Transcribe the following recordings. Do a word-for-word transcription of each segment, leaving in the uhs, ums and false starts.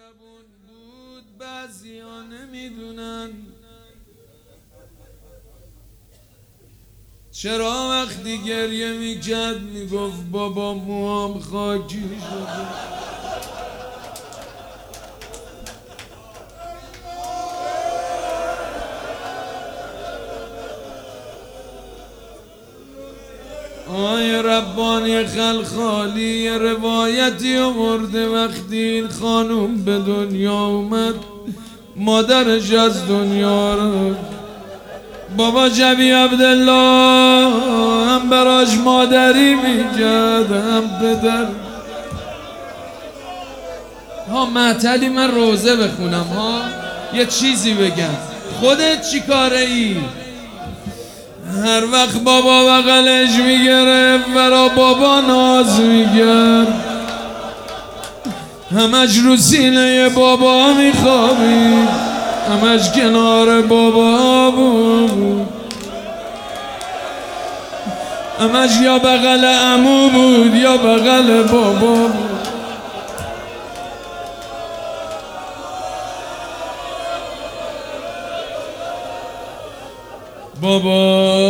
مهربون بود بعضی ها نمیدونن چرا وقتی گریه میکرد میگفت بابا موام خاکی شده. آی ربانی خلخالی یه روایتی آورده وقتی این خانوم به دنیا اومد مادرش از دنیا رفت. بابا جبی عبدالله هم براش مادری میکرد هم پدر. ها معطلی من روزه بخونم ها یه چیزی بگم. خودت چی کاره ای؟ هر وقت بابا بغلش میگرفت برا بابا ناز میکرد، همش رو سینه بابا میخوابید، همش کنار بابا بود، همش یا بغل عمو بود یا بغل بابا بود. بابا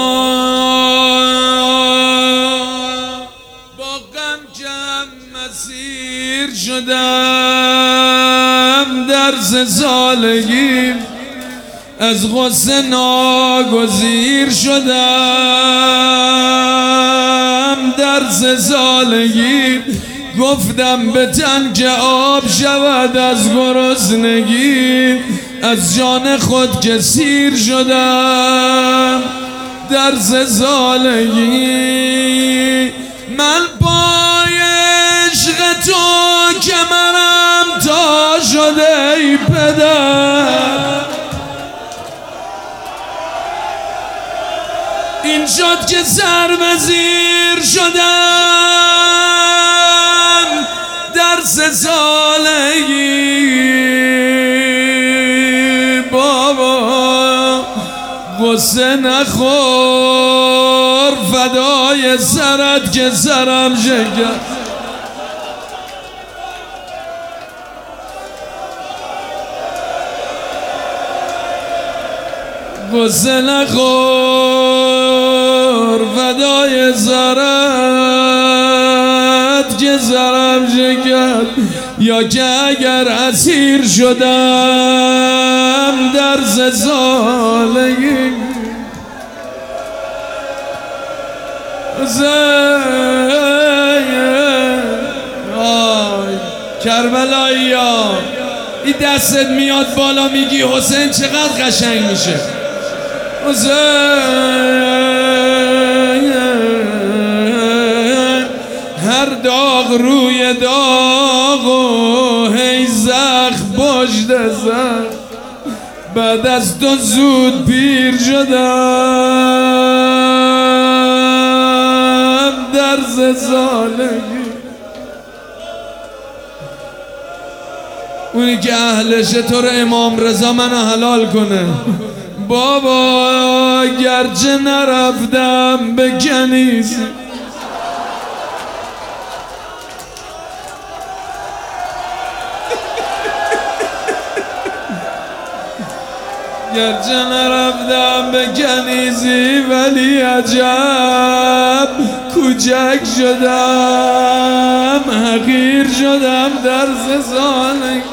با غم کم مسیر شدم در سه سالگی، از غصه ناگزیر شدم در سه سالگی. گفتم به تن که آب شود از گرسنگی، از جان خود که سیر شدم در سه سالگی. من پای عشق تو کمرم تا شده ای پدر، این شد که سر به زیر شدم در سه سالگی. غصه نخور فدای سرت که سرم شکست. غصه نخور فدای سرت که سرم شکست، یا که اگر اسیر شدم در سه سالگی. کربلایی ها این دستت میاد بالا میگی حسین چقدر قشنگ میشه. هر داغ روی داغ و هی زخم پشت زخم، بعد از تو زود پیر شدم در سه سالگی. اونی که اهلشه تو رو امام رضا منو حلال کنه. بابا گرچه نرفتم به کنیسه، گرچه نرفتم به کنیزی ولی عجب کوچک شدم، حقیر شدم در سه سالگی.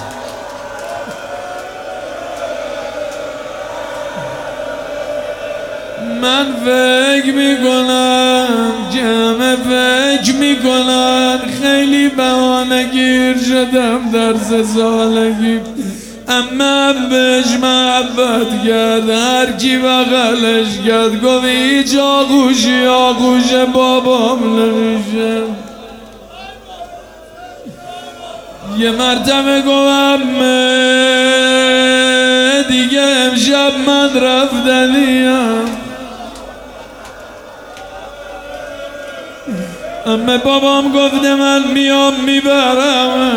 من فکر میکنم که همه فکر میکنن خیلی بهانه گیر شدم در سه سالگی. اما بهش محبت کرد، هر کی بغلش کرد گفت هیچ آغوشی آغوش بابام نمیشه. یه مرتبه گفتم دیگه امشب من رفتنیم، اما بابام گفته من میام میبرم.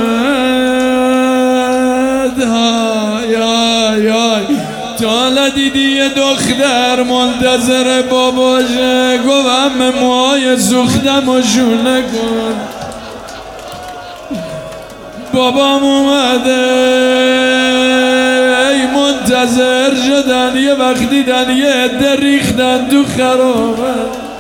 های های های تا حالا دیدی یه دختر منتظر باباشه گفتم موهای سوختم و شونه کن. بابام اومده ای منتظر شدن یه وقت دیدن یه عده ریختن تو خرابه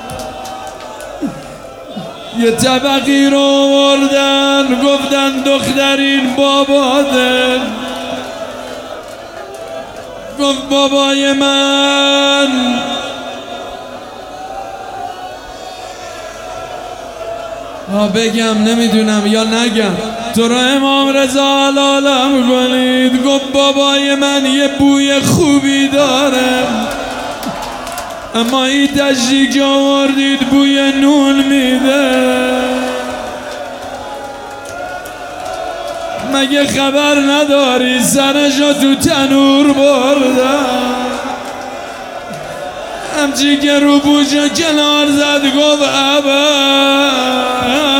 یه طبقی رو آوردن گفتن دخترین باباده گفت بابای من ها بگم نمیدونم یا نگم تو رو امام رضا علالم کنید گفت بابای من یه بوی خوبی داره اما این تشریک که آوردید بوی نون میده مگه خبر نداری سرشو تو تنور بردن همچی که رو بوشو کنار زد گفت ابد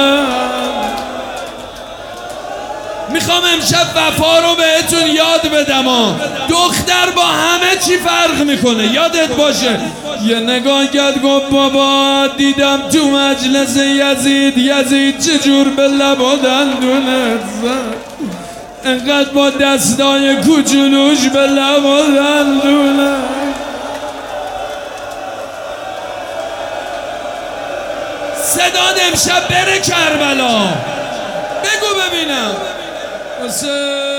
میخوام امشب وفا رو بهتون یاد بدم ها. دختر با همه چی فرق میکنه یادت باشه یه نگاه کرد گفت بابا دیدم تو مجلس یزید یزید چجور به لب و دندونت زد انقدر با دستای کوچولوش به لب و دندونت صداد امشب بره کربلا بگو ببینم واسه